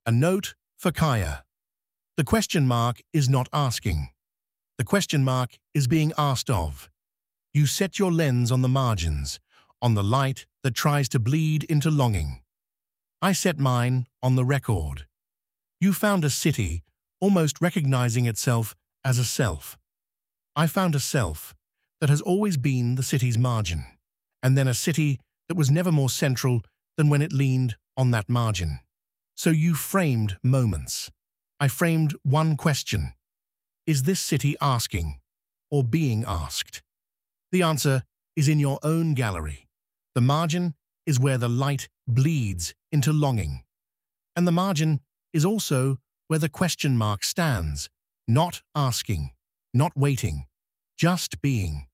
A note for Kaya. The question mark is not asking. The question mark is being asked of. You set your lens on the margins, on the light that tries to bleed into longing. I set mine on the record. You found a city almost recognizing itself as a self. I found a self that has always been the city's margin, and then a city that was never more central than when it leaned on that margin. So you framed moments. I framed one question. Is this city asking or being asked? The answer is in your own gallery. The margin is where the light bleeds into longing. And the margin is also where the question mark stands, not asking, not waiting, just being.